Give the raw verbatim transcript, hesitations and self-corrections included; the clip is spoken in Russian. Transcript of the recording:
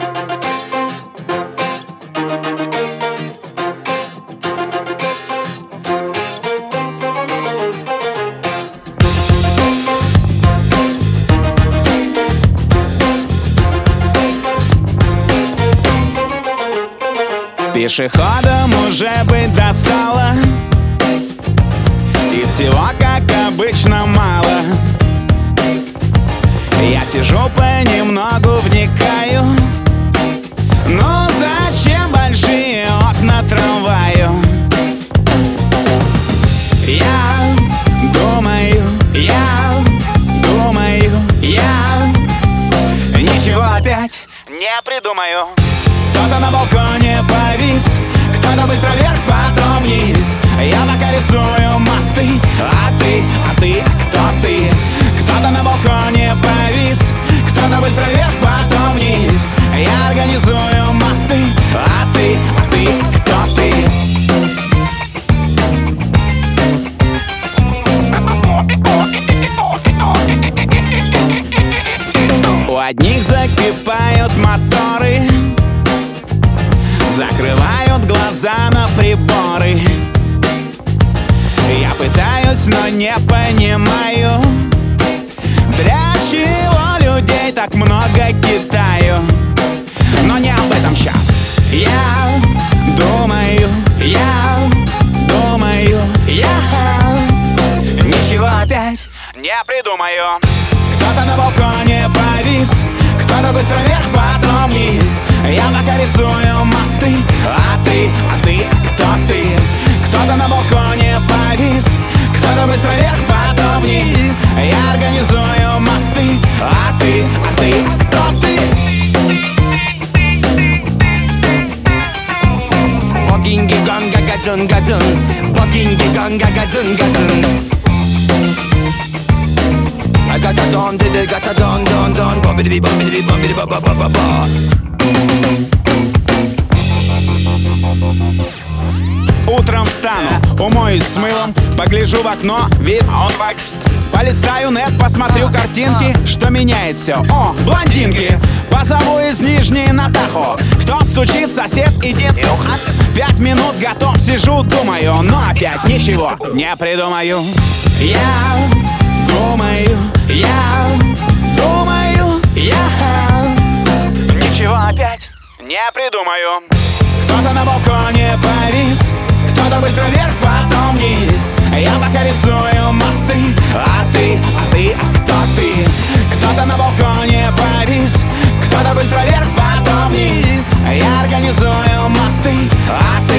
Пешеходам уже быть достало, и всего, как обычно, мало. Я сижу понемногу вникаю, ну зачем большие окна трамваю? Я думаю, я думаю, я ничего опять не придумаю. Кто-то на балконе повис, кто-то быстро вверх, потом вниз. Я пока рисую мосты, а ты, а ты, кто ты? Кто-то на балконе повис, кто-то быстро вверх, потом вниз. Я организую мосты, а ты, а ты, кто ты? У одних закипают моторы, закрывают глаза на приборы. Я пытаюсь, но не понимаю, для чего людей так много Китаю. Но не об этом сейчас. Я думаю, я думаю, я ничего опять не придумаю. Кто-то на балконе повис, кто-то быстро вверх, потом вниз. Я пока рисую мосты, а ты, а ты, кто ты? Кто-то на балконе повис, кто-то быстро вверх, потом вниз. Я организую мосты, а ты, а ты, кто ты? Богинги ганга гаджун гаджун, богинги ганга гаджун гаджун. I got a don, did it, got a don, don, don, bobbidi bobbidi bobbidi ba ba ba ba ba. Утром встану, умоюсь с мылом, погляжу в окно, вид, полистаю нет, посмотрю картинки, что меняет все. О, блондинки! Позову из Нижней на Тахо. Кто стучит, сосед, иди. Пять минут готов, сижу, думаю, но опять ничего не придумаю. Я думаю, я думаю, я ничего опять не придумаю. Кто-то на балконе повис, кто-то быстро вверх, потом вниз. Я пока рисую мосты, а ты, а ты, а кто ты? Кто-то на балконе повис, кто-то быстро вверх, потом вниз. Я организую мосты, а